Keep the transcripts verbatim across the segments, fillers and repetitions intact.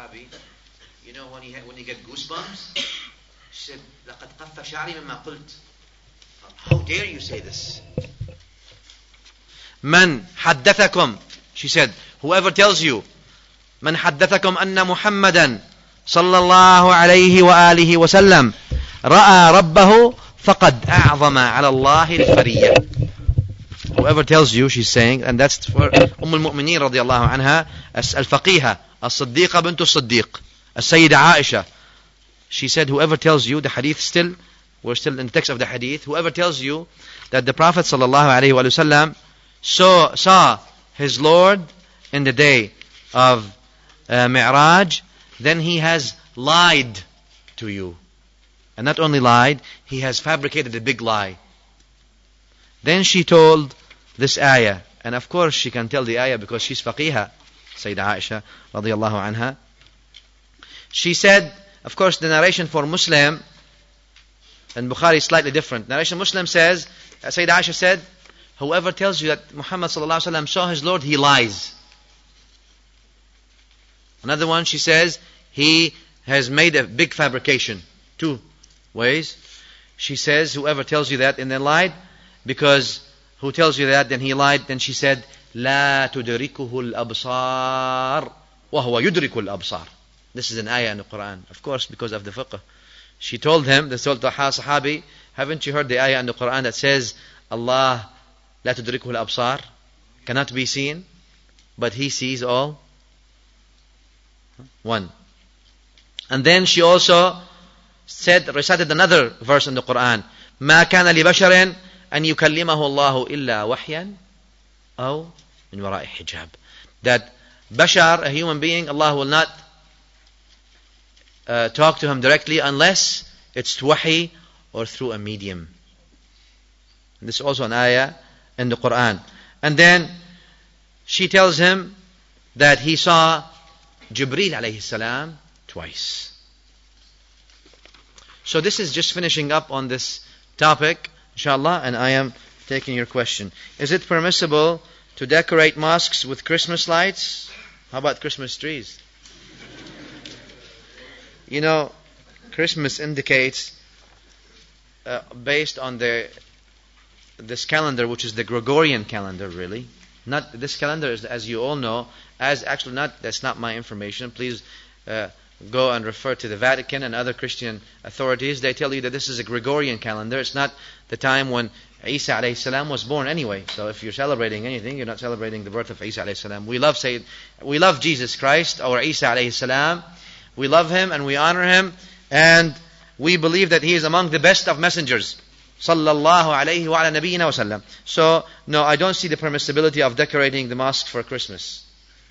Sahabi, you know when you, when you get goosebumps? She said, لَقَدْ قَفَّ شَعْرِي مِمَّا قُلْتِ. How dare you say this? Man حدثكم, she said, whoever tells you, من حدثكم أن محمدا صلى الله عليه وآله وسلم رأى ربه فقد أعظم على الله الفرية. Whoever tells you, she's saying, and that's for Umm al-Mu'mineen radiyallahu anha, al-Faqihah, al-Siddiqa bint al-Siddiq, al-Sayyida Aisha. She said, whoever tells you, the hadith still, we're still in the text of the hadith, whoever tells you that the Prophet sallallahu alayhi wa sallam saw, saw his Lord in the day of uh, Mi'raj, then he has lied to you. And not only lied, he has fabricated a big lie. Then she told this ayah, and of course she can tell the ayah because she's faqihah, Sayyida Aisha radiyallahu anha. She said, of course the narration for Muslim and Bukhari is slightly different. Narration Muslim says, Sayyida Aisha said, whoever tells you that Muhammad sallallahu alaihi wasallam saw his Lord, he lies. Another one, she says, he has made a big fabrication. Two ways. She says, whoever tells you that and then lied, because who tells you that, then he lied. Then she said, لا تدركه الأبصار وهو يدرك الأبصار. This is an ayah in the Quran. Of course, because of the fiqh. She told him, the Sahabi, haven't you heard the ayah in the Quran that says, Allah لا تدركه الأبصار, cannot be seen, but He sees all? One. And then she also said, recited another verse in the Quran, ما كان لبشر أن يكلمه الله إلا وحيا أو من وراء حجاب. That Bashar, a human being, Allah will not uh, talk to him directly unless it's through wahi or through a medium. And this is also an ayah in the Quran. And then she tells him that he saw Jibreel alayhi salam twice. So this is just finishing up on this topic, inshallah, and I am taking your question. Is it permissible to decorate mosques with Christmas lights? How about Christmas trees? You know, Christmas indicates, uh, based on the this calendar, which is the Gregorian calendar, really. Not this calendar is, as you all know, as actually not. That's not my information. Please uh, go and refer to the Vatican and other Christian authorities. They tell you that this is a Gregorian calendar. It's not the time when Isa alayhi salam was born anyway. So if you're celebrating anything, you're not celebrating the birth of Isa alayhi salam. We love say, we love Jesus Christ, or Isa alayhi salam. We love Him and we honor Him, and we believe that He is among the best of messengers. Sallallahu alayhi wa ala nabiyyina wa sallam. So, no, I don't see the permissibility of decorating the mosque for Christmas.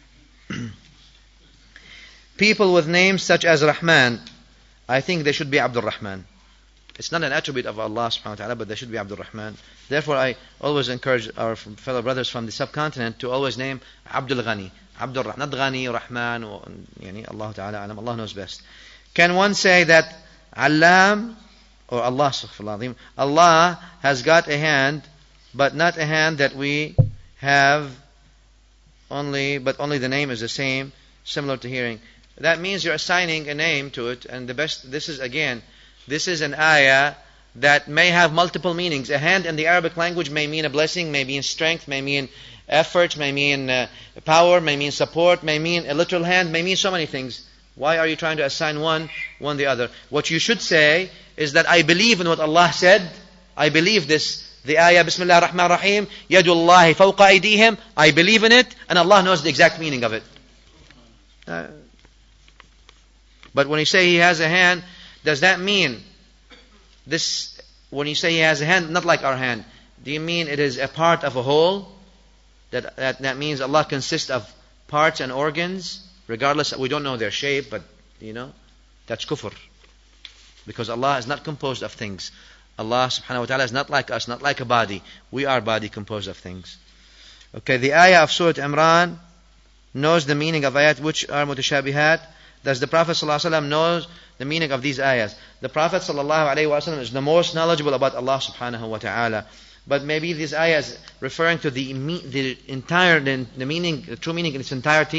People with names such as Rahman, I think they should be Abdul Rahman. It's not an attribute of Allah subhanahu wa ta'ala, but they should be Abdul Rahman. Therefore, I always encourage our fellow brothers from the subcontinent to always name Abdul Ghani. Abdul Rahman, not Ghani, Rahman, or, yani, Allah ta'ala alam, Allah knows best. Can one say that Allam, or Allah, Allah has got a hand, but not a hand that we have only, but only the name is the same, similar to hearing. That means you're assigning a name to it, and the best, this is again, this is an ayah that may have multiple meanings. A hand in the Arabic language may mean a blessing, may mean strength, may mean effort, may mean uh, power, may mean support, may mean a literal hand, may mean so many things. Why are you trying to assign one, one the other? What you should say is that I believe in what Allah said. I believe this. The ayah, Bismillah ar-Rahman ar-Rahim, Yadullahi fawqa aydihim. I believe in it, and Allah knows the exact meaning of it. Uh, but when you say He has a hand, does that mean this, when you say He has a hand, not like our hand, do you mean it is a part of a whole? That, that, that means Allah consists of parts and organs, regardless, we don't know their shape, but, you know, that's kufr. Because Allah is not composed of things. Allah subhanahu wa ta'ala is not like us, not like a body. We are body composed of things. Okay, the ayah of Surah Imran knows the meaning of ayat which are mutashabihat. Does the Prophet sallallahu alaihi wasallam know the meaning of these ayahs? The Prophet sallallahu alaihi wasallam is the most knowledgeable about Allah subhanahu wa ta'ala. But maybe these ayahs referring to the the entire, the, the meaning, the true meaning in its entirety,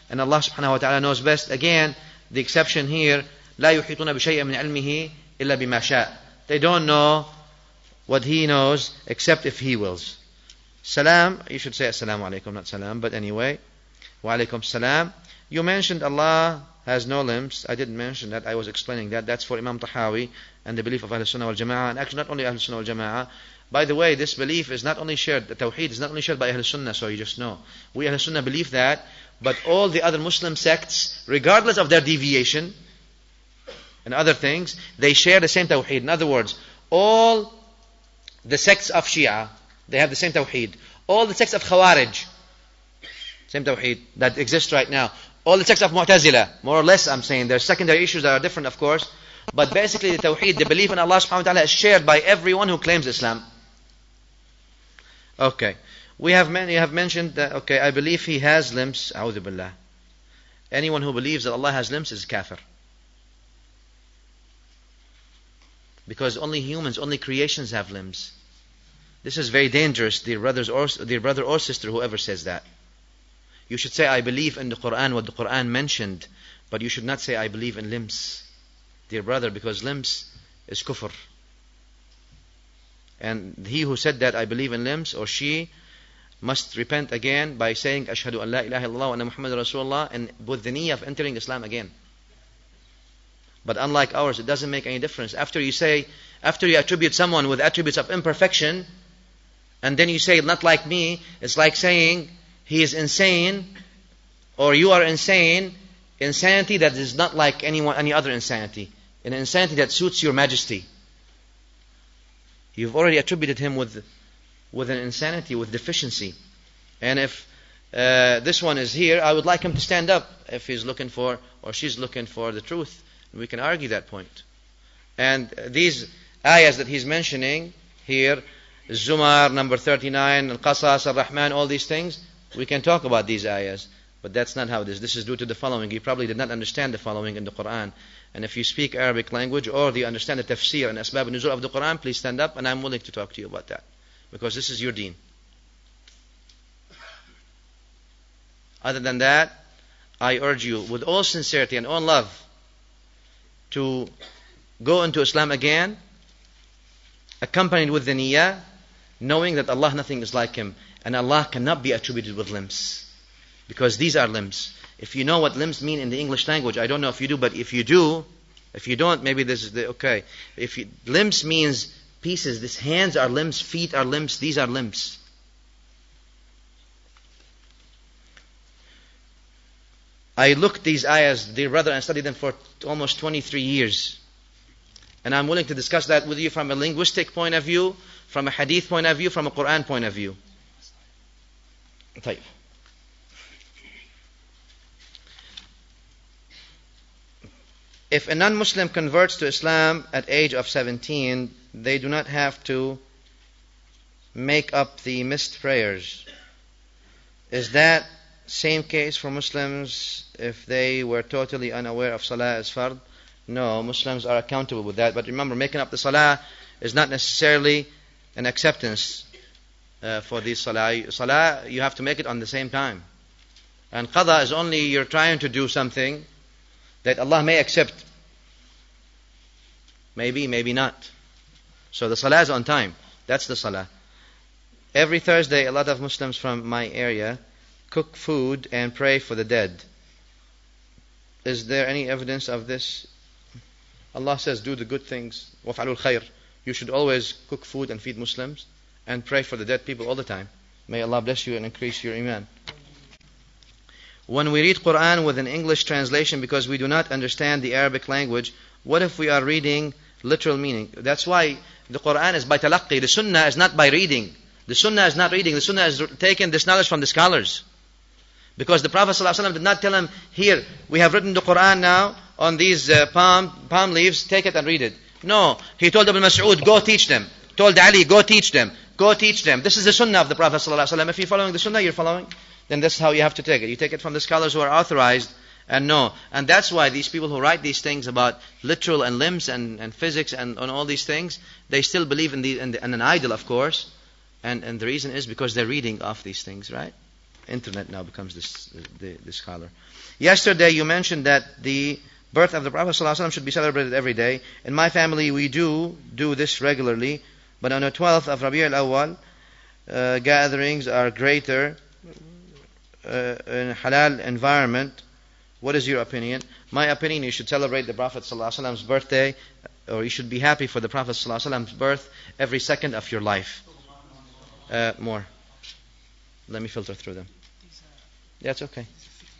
And Allah subhanahu wa ta'ala knows best. Again, the exception here, لا يحيطون بشيء من علمه إلا بما شاء. They don't know what He knows except if He wills. Salam, you should say assalamu alaikum, not salam, but anyway. Wa alaikum salam. You mentioned Allah has no limbs. I didn't mention that. I was explaining that. That's for Imam Tahawi and the belief of Ahl Sunnah wal Jama'ah. And actually not only Ahl Sunnah wal Jama'ah. By the way, this belief is not only shared, the Tawheed is not only shared by Ahl Sunnah, so you just know. We Ahl Sunnah believe that, but all the other Muslim sects, regardless of their deviation and other things, they share the same Tawheed. In other words, all the sects of Shia, they have the same Tawheed. All the sects of Khawarij, same Tawheed that exists right now. All the sects of Mu'tazila, more or less I'm saying, there's secondary issues that are different of course, but basically the Tawheed, the belief in Allah subhanahu wa ta'ala is shared by everyone who claims Islam. Okay. We have many have mentioned that, okay, I believe He has limbs. A'udhu billah. Anyone who believes that Allah has limbs is kafir. Because only humans, only creations have limbs. This is very dangerous, dear brothers or dear brother or sister, whoever says that. You should say, I believe in the Quran, what the Quran mentioned, but you should not say, I believe in limbs, dear brother, because limbs is kufr. And he who said that, I believe in limbs, or she, must repent again by saying, Ashhadu an la ilaha illallah wa anna Muhammad Rasulullah, and with the niyyah of entering Islam again. But unlike ours, it doesn't make any difference. After you say, after you attribute someone with attributes of imperfection, and then you say, not like me, it's like saying, he is insane, or you are insane, insanity that is not like anyone, any other insanity, an insanity that suits your majesty. You've already attributed him with, with an insanity, with deficiency. And if uh, this one is here, I would like him to stand up if he's looking for, or she's looking for the truth. We can argue that point. And these ayahs that he's mentioning here, Zumar, number thirty-nine, Al-Qasas, Al-Rahman, all these things, we can talk about these ayahs. But that's not how it is. This is due to the following. You probably did not understand the following in the Quran. And if you speak Arabic language, or do you understand the tafsir and asbab nuzul of the Quran, please stand up and I'm willing to talk to you about that. Because this is your deen. Other than that, I urge you with all sincerity and all love to go into Islam again, accompanied with the niyyah, knowing that Allah, nothing is like Him, and Allah cannot be attributed with limbs, because these are limbs. If you know what limbs mean in the English language, I don't know if you do, but if you do, if you don't, maybe this is the, okay. If you, limbs means pieces, these hands are limbs, feet are limbs, these are limbs. I looked these ayahs, dear brother, and studied them for almost twenty-three years. And I'm willing to discuss that with you from a linguistic point of view, from a hadith point of view, from a Quran point of view. طيب. If a non-Muslim converts to Islam at age of seventeen, they do not have to make up the missed prayers. Is that same case for Muslims if they were totally unaware of Salah as fard? No, Muslims are accountable with that. But remember, making up the Salah is not necessarily an acceptance uh, for the Salah. Salah, you have to make it on the same time. And Qadha is only you're trying to do something that Allah may accept. Maybe, maybe not. So the Salah is on time. That's the Salah. Every Thursday, a lot of Muslims from my area cook food and pray for the dead. Is there any evidence of this? Allah says, do the good things. وَفْعَلُوا الْخَيْرِ. You should always cook food and feed Muslims and pray for the dead people all the time. May Allah bless you and increase your iman. When we read Quran with an English translation because we do not understand the Arabic language, what if we are reading literal meaning? That's why the Quran is by talaqqi. The Sunnah is not by reading. The Sunnah is not reading. The Sunnah is taking this knowledge from the scholars. Because the Prophet ﷺ did not tell him, here, we have written the Quran now on these uh, palm, palm leaves, take it and read it. No, he told Ibn Mas'ud, go teach them. Told Ali, go teach them. Go teach them. This is the Sunnah of the Prophet ﷺ. If you're following the Sunnah, you're following, then this is how you have to take it. You take it from the scholars who are authorized and know. And that's why these people who write these things about literal and limbs and, and physics and, and all these things, they still believe in, the, in, the, in an idol, of course. And, and the reason is because they're reading off these things, right? internet now becomes this, the, the scholar. Yesterday you mentioned that the birth of the Prophet ﷺ should be celebrated every day. In my family we do do this regularly, but on the twelfth of Rabi' al-Awwal, uh, gatherings are greater uh, in halal environment. What is your opinion? My opinion, you should celebrate the Prophet ﷺ's birthday, or you should be happy for the Prophet ﷺ's birth every second of your life. Uh, more. Let me filter through them. Yeah, it's okay.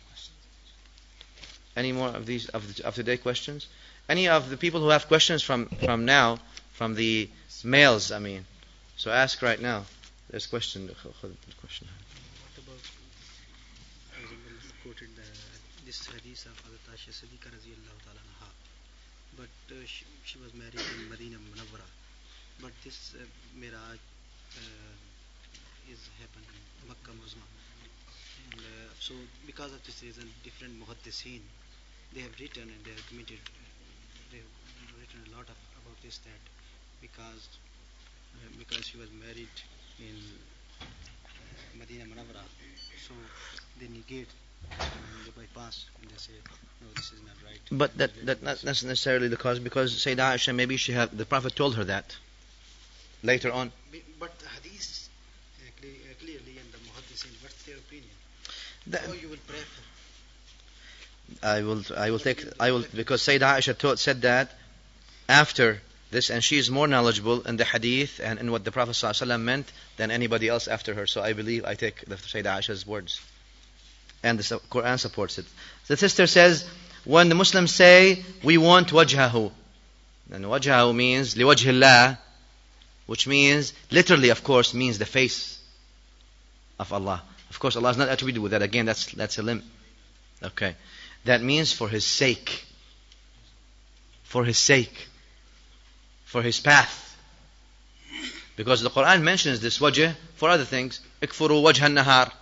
Any more of these of, the, of today questions? Any of the people who have questions from, from now, from the males, I mean. So ask right now. There's a question. question. What about, for example, quoted the, this hadith of Hazrat Aisha Siddiqa radhiyallahu ta'ala anha. But uh, she, she was married in Medina Munawwara. But this uh, Miraj uh, is happened in Makkah Muzma. And uh, so because of this reason, different muhaddithin, they have written and they have committed, they have written a lot of, about this, that because uh, because she was married in uh, Medina Munawwara, so they negate and they bypass and they say, no, this is not right. But that that not necessarily the cause, because Sayyidah Aisha, maybe she have the Prophet told her that later on. But the hadith uh, clear, uh, clearly, and the muhaddithin, what's their opinion? That, Or you will prefer? I will I will take I will because Sayyidah Aisha taught, said that after this, and she is more knowledgeable in the hadith and in what the Prophet ﷺ meant than anybody else after her. So I believe I take the Sayyidah Aisha's words, and the Quran supports it. The sister says, when the Muslims say we want wajhahu, and wajhahu means liwajhillah, which means literally, of course, means the face of Allah. Of course, Allah is not attributed with that. Again, that's that's a limb. Okay, that means for His sake, for His sake, for His path. Because the Quran mentions this wajh for other things. Ikfuru wajh an-nahar,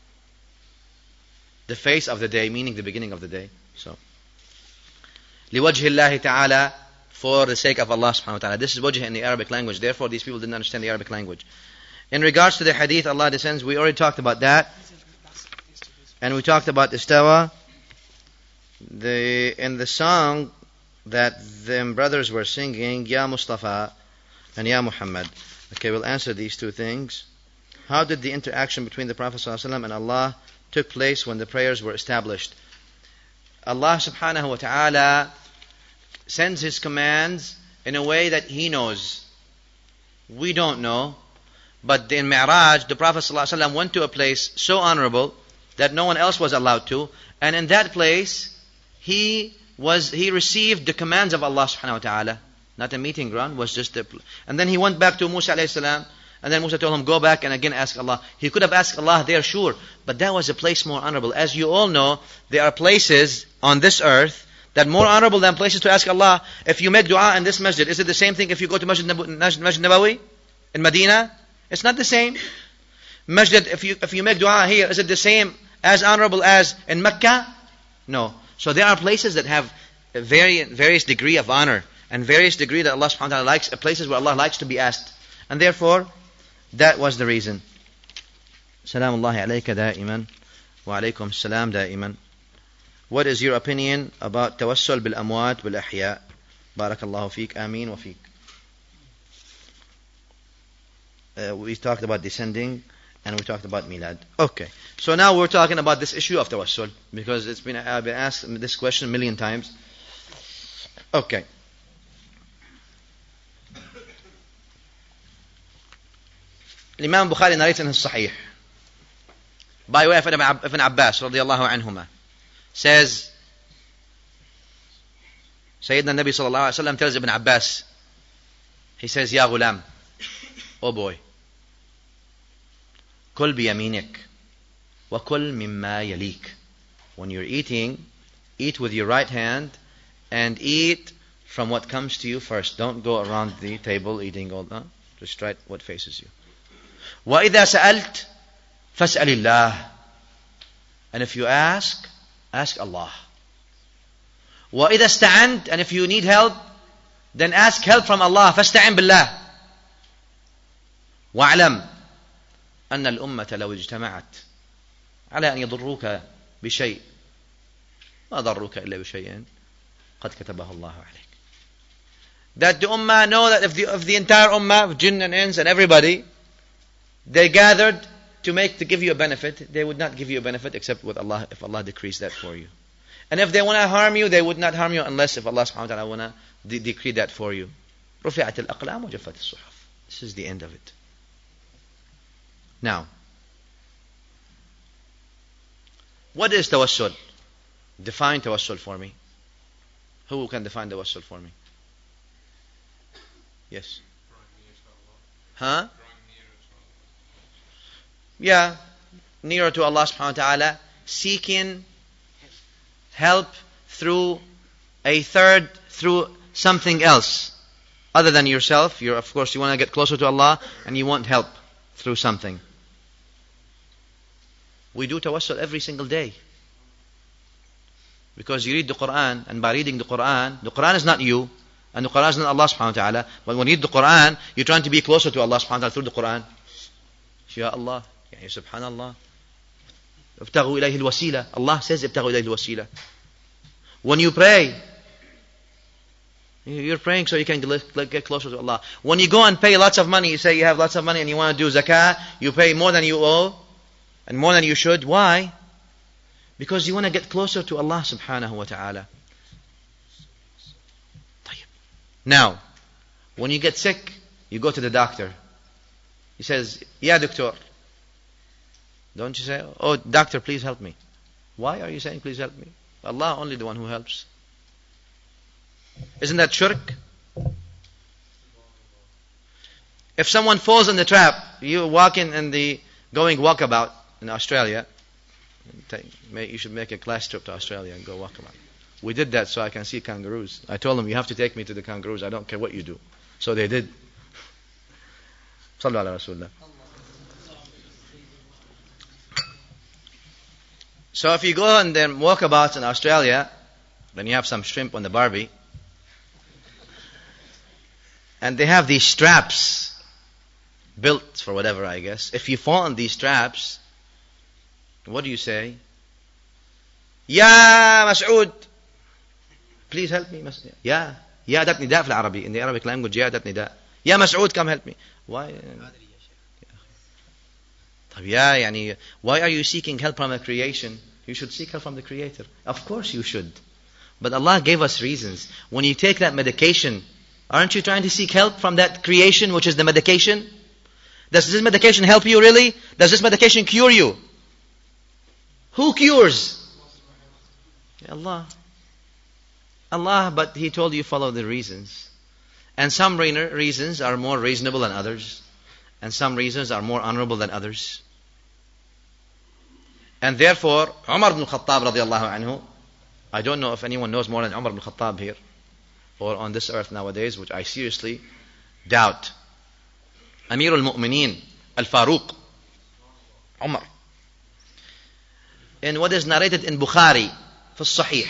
the face of the day, meaning the beginning of the day. So, liwajhi Allah ta'ala, for the sake of Allah subhanahu wa ta'ala. This is wajh in the Arabic language. Therefore, these people didn't understand the Arabic language. In regards to the hadith, Allah descends, we already talked about that. And we talked about istawa. The, in the song that them brothers were singing, Ya Mustafa and Ya Muhammad. Okay, we'll answer these two things. How did the interaction between the Prophet ﷺ and Allah took place when the prayers were established? Allah subhanahu wa ta'ala sends His commands in a way that He knows. We don't know. But in Mi'raj, the Prophet ﷺ went to a place so honorable that no one else was allowed to. And in that place, he was he received the commands of Allah subhanahu wa ta'ala. Not a meeting ground, was just a... And then he went back to Musa alayhi salam. And then Musa told him, go back and again ask Allah. He could have asked Allah there, sure. But that was a place more honorable. As you all know, there are places on this earth that are more honorable than places to ask Allah. If you make dua in this masjid, is it the same thing if you go to Masjid Nabawi in Medina? It's not the same. Masjid, if you if you make dua here, is it the same as honorable as in Mecca? No. So there are places that have a very, various degree of honor and various degree that Allah subhanahu wa ta'ala likes, places where Allah likes to be asked. And therefore, that was the reason. Salamullahi alayka da'iman wa alaykum salam da'iman. What is your opinion about tawassul bil amwat bil ahya? Barakallahu feek, ameen wa feek. Uh, we talked about descending and we talked about milad. Okay. So now we're talking about this issue of tawassul, because it's been, I've been asked this question a million times. Okay. Imam Bukhari narrates in his Sahih by way of Ibn Abbas radiyallahu anhuma, says, Sayyidina Nabi sallallahu alayhi wa sallam tells Ibn Abbas, he says, Ya ghulam, oh boy, kul biyaminik wa kul mimma yalik. When you're eating, eat with your right hand and eat from what comes to you first. Don't go around the table eating all that. Just try what faces you. Wa idha sa'alt fas'alillah. And if you ask, ask Allah. Wa idha ista'ant, and if you need help, then ask help from Allah. Fasta'in billah. Wa'alam أن الأمة لو اجتمعت على أن يضروك بشيء ما ضروك إلا بشيء قد كتبه الله عليك. That the ummah know that if the, if the entire ummah of jinn and ins and everybody, they gathered to make, to give you a benefit, they would not give you a benefit except with Allah, if Allah decrees that for you. And if they want to harm you, they would not harm you unless if Allah subhanahu wa ta'ala want to de- decree that for you. رفعت الأقلام وجفت الصحف. This is the end of it. Now, what is tawassul? Define tawassul for me. Who can define tawassul for me? Yes. Huh? Yeah. Nearer to Allah subhanahu wa ta'ala. Seeking help through a third, through something else. Other than yourself. You're, of course, you want to get closer to Allah and you want help through something. We do tawassul every single day. Because you read the Quran, and by reading the Quran, the Quran is not you, and the Quran is not Allah subhanahu wa ta'ala, but when you read the Quran, you're trying to be closer to Allah subhanahu wa ta'ala through the Quran. Ya Allah, yani subhanallah. ابتغوا إليه الوسيلة. Allah says ابتغوا إليه الوسيلة. When you pray, you're praying so you can get closer to Allah. When you go and pay lots of money, you say you have lots of money and you want to do zakah, you pay more than you owe, and more than you should. Why? Because you want to get closer to Allah subhanahu wa ta'ala. Now, when you get sick, you go to the doctor. He says, Ya doctor. Don't you say, oh doctor, please help me. Why are you saying please help me? Allah only the one who helps. Isn't that shirk? If someone falls in the trap, you walking in the, going walkabout in Australia, you should make a class trip to Australia and go walk about. We did that so I can see kangaroos. I told them, you have to take me to the kangaroos. I don't care what you do. So they did. Sallu ala Rasulullah. So if you go and then walk about in Australia, then you have some shrimp on the barbie. And they have these straps built for whatever, I guess. If you fall on these straps, what do you say? Ya Mas'ud. Please help me. Ya. Ya dat nida fil Arabi. In the Arabic language, ya dat nida. Ya Mas'ud, come help me. Why? Ya, yani, why are you seeking help from the creation? You should seek help from the Creator. Of course you should. But Allah gave us reasons. When you take that medication, aren't you trying to seek help from that creation, which is the medication? Does this medication help you really? Does this medication cure you? Who cures? Allah. Allah, but He told you follow the reasons. And some reasons are more reasonable than others. And some reasons are more honorable than others. And therefore, Umar ibn Khattab radiallahu anhu, I don't know if anyone knows more than Umar ibn Khattab here, or on this earth nowadays, which I seriously doubt. Amir al-Mu'mineen, Al-Faruq, Umar. In what is narrated in Bukhari, في الصحيح.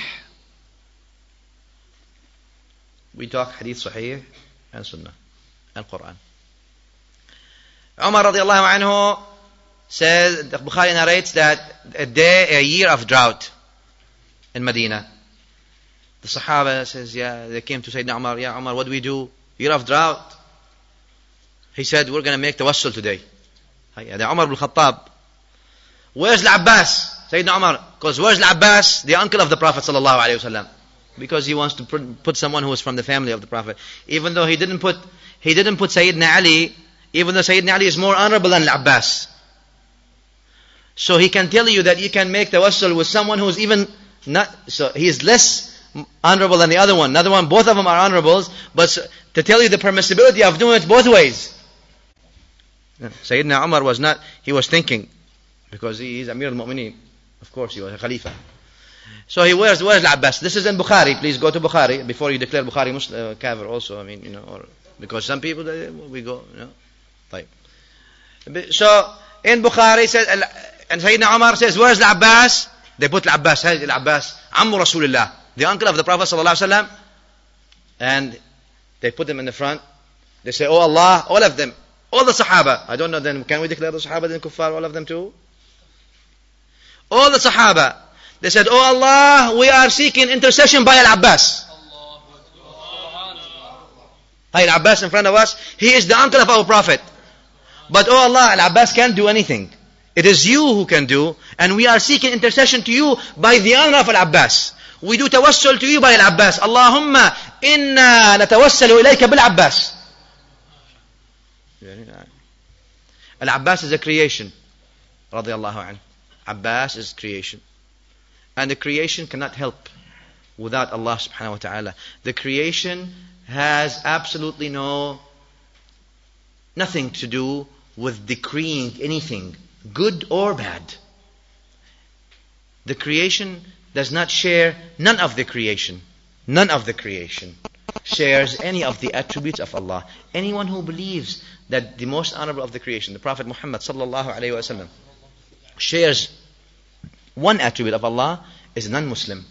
We talk hadith sahih and sunnah and Quran. Umar radiallahu anhu says, the Bukhari narrates that a day, a year of drought in Medina. The Sahaba says, yeah, they came to Sayyidina Umar, yeah Umar, what do we do? Year of drought. He said, we're going to make tawassul today. The Umar ibn Khattab. Where's Al-Abbas? Sayyidina Umar. Because where's Al-Abbas? The uncle of the Prophet sallallahu alaihi wasallam. Because he wants to put someone who is from the family of the Prophet. Even though he didn't put, he didn't put Sayyidina Ali, even though Sayyidina Ali is more honorable than Al-Abbas. So he can tell you that you can make tawassul with someone who is even not, so he is less honorable than the other one. Another one, both of them are honorables, but to tell you the permissibility of doing it both ways. Sayyidina Umar was not, he was thinking, because he is Amir al-Mu'mineen. Of course, he was a Khalifa. So he wears, where's Al-Abbas? This is in Bukhari. Please go to Bukhari before you declare Bukhari Muslim, uh, Kafir also. I mean, you know, or, because some people, they, we go, you know. Right. So, in Bukhari, says, and Sayyidina Umar says, where's Al-Abbas? They put Al-Abbas, hey, Al-Abbas, Ammu Rasulullah, the uncle of the Prophet sallallahu alaihi wasallam. And they put him in the front. They say, oh Allah, all of them, all the Sahaba. I don't know then, can we declare the Sahaba then kuffar, all of them too? All the Sahaba, they said, "Oh Allah, we are seeking intercession by Al-Abbas." Hey, Al-Abbas in front of us, he is the uncle of our Prophet. But oh Allah, Al-Abbas can't do anything. It is you who can do, and we are seeking intercession to you by the honor of Al-Abbas. We do tawassul to you by Al-Abbas. Allahumma inna natawassalu ilayka bil-Abbas. Al-Abbas is a creation. Radiyallahu anhu. Abbas is creation. And the creation cannot help without Allah subhanahu wa ta'ala. The creation has absolutely no, nothing to do with decreeing anything, good or bad. The creation does not share, none of the creation, none of the creation shares any of the attributes of Allah. Anyone who believes that the most honorable of the creation, the Prophet Muhammad sallallahu alayhi wa sallam, shares one attribute of Allah is non-Muslim.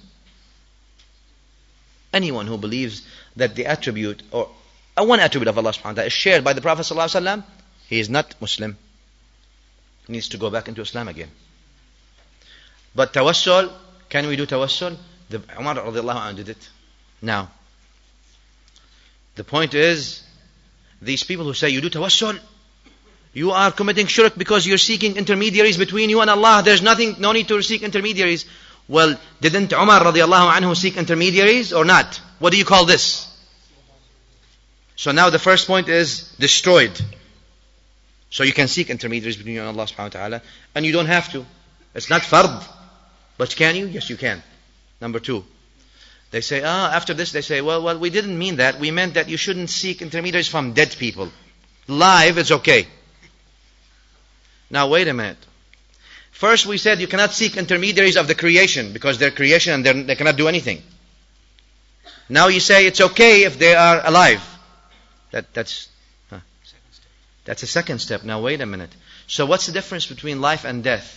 Anyone who believes that the attribute or uh, one attribute of Allah subhanahu wa ta'ala is shared by the Prophet sallallahu alaihi wasallam, he is not Muslim. He needs to go back into Islam again. But tawassul, can we do tawassul? The Umar radiallahu anhu did it. Now, the point is, these people who say you do tawassul, you are committing shirk because you're seeking intermediaries between you and Allah. There's nothing, no need to seek intermediaries. Well, didn't Umar radiallahu anhu seek intermediaries or not? What do you call this? So now the first point is destroyed. So you can seek intermediaries between you and Allah subhanahu wa ta'ala, and you don't have to. It's not fard. But can you? Yes, you can. Number two. They say, ah, after this they say, well, well, we didn't mean that. We meant that you shouldn't seek intermediaries from dead people. Live, it's okay. Now wait a minute. First we said you cannot seek intermediaries of the creation because they're creation and they're, they cannot do anything. Now you say it's okay if they are alive. That, that's, huh. That's a second step. Now wait a minute. So what's the difference between life and death?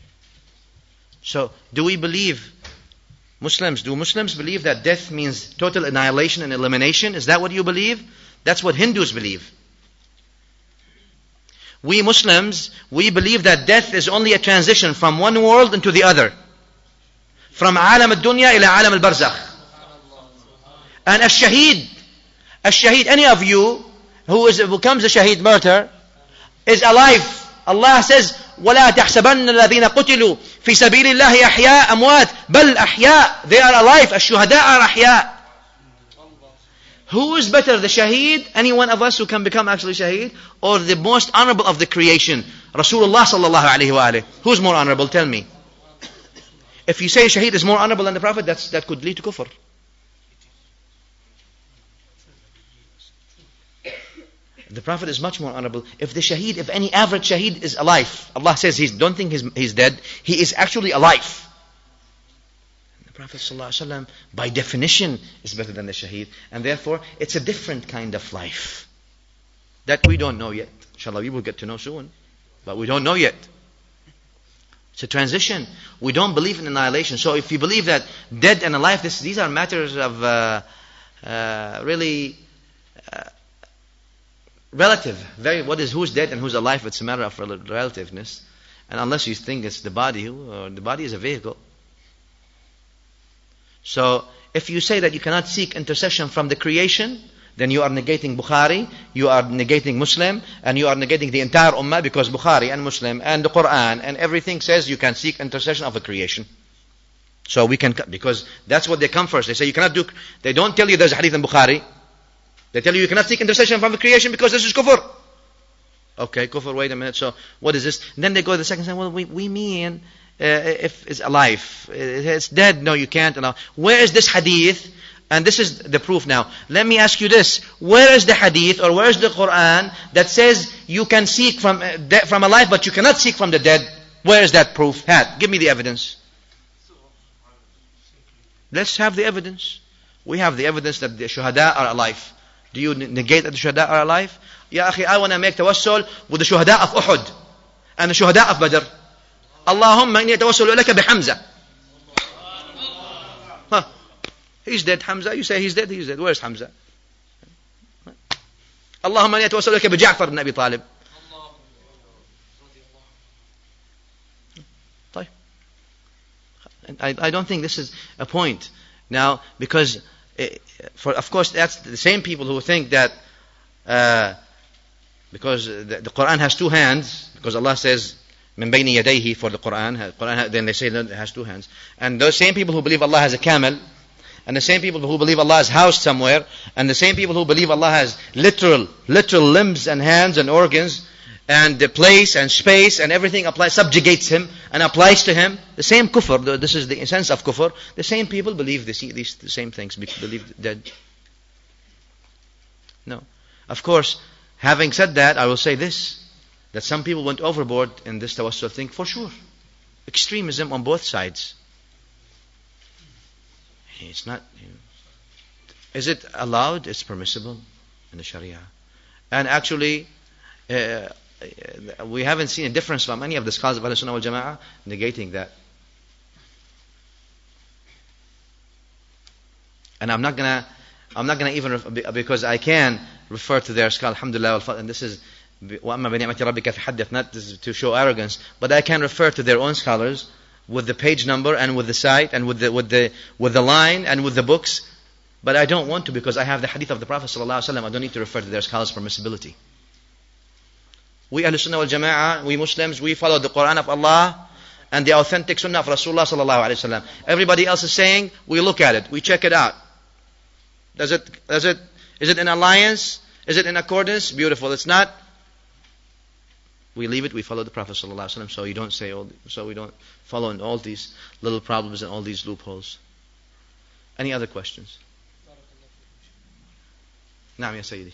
So do we believe, Muslims, do Muslims believe that death means total annihilation and elimination? Is that what you believe? That's what Hindus believe. We Muslims, we believe that death is only a transition from one world into the other. From alam al-dunya ila alam al-barzakh. And a shaheed, a shaheed, any of you who is, becomes a shaheed martyr, is alive. Allah says, وَلَا تَحْسَبَنَّ الَّذِينَ قُتِلُوا فِي سَبِيلِ اللَّهِ أَحْيَاء أَمْوَاتٍ بَلْ أَحْيَاء. They are alive. الشُّهَدَاء are أحياء. Who is better, the shaheed, any one of us who can become actually shaheed, or the most honorable of the creation, Rasulullah sallallahu alayhi wa alayhi? Who's more honorable? Tell me. If you say shaheed is more honorable than the Prophet, that's, that could lead to kufr. The Prophet is much more honorable. If the shaheed, if any average shaheed is alive, Allah says, he's, don't think he's, he's dead, he is actually alive. The Prophet ﷺ, by definition, is better than the shaheed. And therefore, it's a different kind of life that we don't know yet. Inshallah, we will get to know soon. But we don't know yet. It's a transition. We don't believe in annihilation. So if you believe that dead and alive, this, these are matters of uh, uh, really... Uh, relative. Very, what is, who's dead and who's alive? It's a matter of relativeness. And unless you think it's the body, or the body is a vehicle. So, if you say that you cannot seek intercession from the creation, then you are negating Bukhari, you are negating Muslim, and you are negating the entire Ummah, because Bukhari and Muslim and the Quran and everything says you can seek intercession of the creation. So we can, because that's what they come first. They say you cannot do, they don't tell you there's a hadith in Bukhari. They tell you you cannot seek intercession from the creation because this is kufr. Okay, kufr, wait a minute. So, what is this? And then they go to the second side. Well, we, we mean uh, if it's alive. It's dead. No, you can't. No. Where is this hadith? And this is the proof now. Let me ask you this. Where is the hadith or where is the Quran that says you can seek from, uh, de- from alive but you cannot seek from the dead? Where is that proof? Had. Give me the evidence. Let's have the evidence. We have the evidence that the shuhada are alive. Do you negate that the shuhada are alive? Ya akhi, I want to make tawassul with the shuhada of Uhud and the shuhada of Badr. Allahumma inni tawassul ilayka bi Hamza. Huh. He's dead, Hamza. You say he's dead, he's dead. Where's Hamza? Allahumma inni tawassul ilayka bi Ja'far ibn Abi Talib. طيب. I, I don't think this is a point. Now, because, it, for of course, that's the same people who think that uh, because the, the Quran has two hands, because Allah says, min bayni yadayhi for the Quran, Quran, then they say that it has two hands. And those same people who believe Allah has a camel, and the same people who believe Allah is housed somewhere, and the same people who believe Allah has literal, literal limbs and hands and organs, and the place and space and everything applies, subjugates him and applies to him. The same kufr, this is the essence of kufr. The same people believe this, these the same things, believe that. No. Of course, having said that, I will say this, that some people went overboard in this tawassul thing, for sure. Extremism on both sides. It's not, you know, is it allowed? It's permissible in the Sharia. And actually, uh, we haven't seen a difference from any of the scholars of Ahlul Sunnah wal Jama'ah negating that. And I'm not gonna, I'm not gonna even, ref- because I can refer to their scholar, alhamdulillah, and this is, وَأَمَّا بِنِعْمَةِ رَبِّكَ فَحَدِّثْ, not to show arrogance, but I can refer to their own scholars with the page number and with the site and with the with the with the line and with the books, but I don't want to, because I have the hadith of the Prophet sallallahu alaihi wasallam. I don't need to refer to their scholars' permissibility. We Ahlul Sunnah wal Jama'ah, we Muslims, we follow the Quran of Allah and the authentic Sunnah of Rasulullah sallallahu alaihi wasallam. Everybody else is saying, we look at it, we check it out. Does it? Does it? Is it in alliance? Is it in accordance? Beautiful. It's not. We leave it. We follow the Prophet sallallahu alaihi wasallam. So you don't say all. So we don't follow in all these little problems and all these loopholes. Any other questions? Naam ya Sayyidi.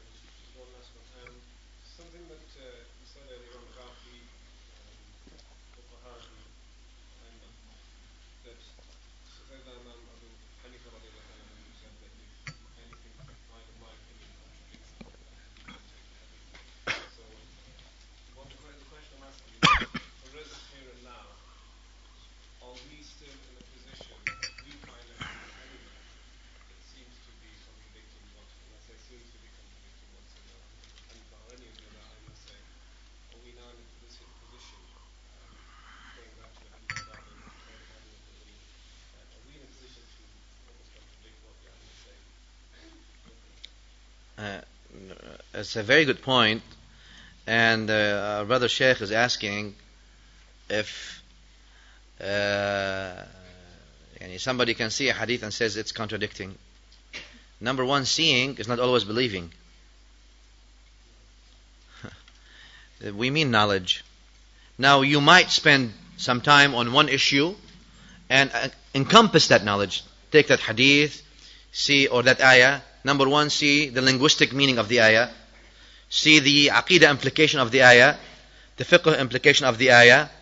Uh, it's a very good point, and uh, our brother Sheikh is asking if uh, somebody can see a hadith and says it's contradicting. Number one, seeing is not always believing. We mean knowledge. Now you might spend some time on one issue and uh, encompass that knowledge. Take that hadith, see, or that ayah. Number one, see the linguistic meaning of the ayah, see the aqidah implication of the ayah, the fiqh implication of the ayah,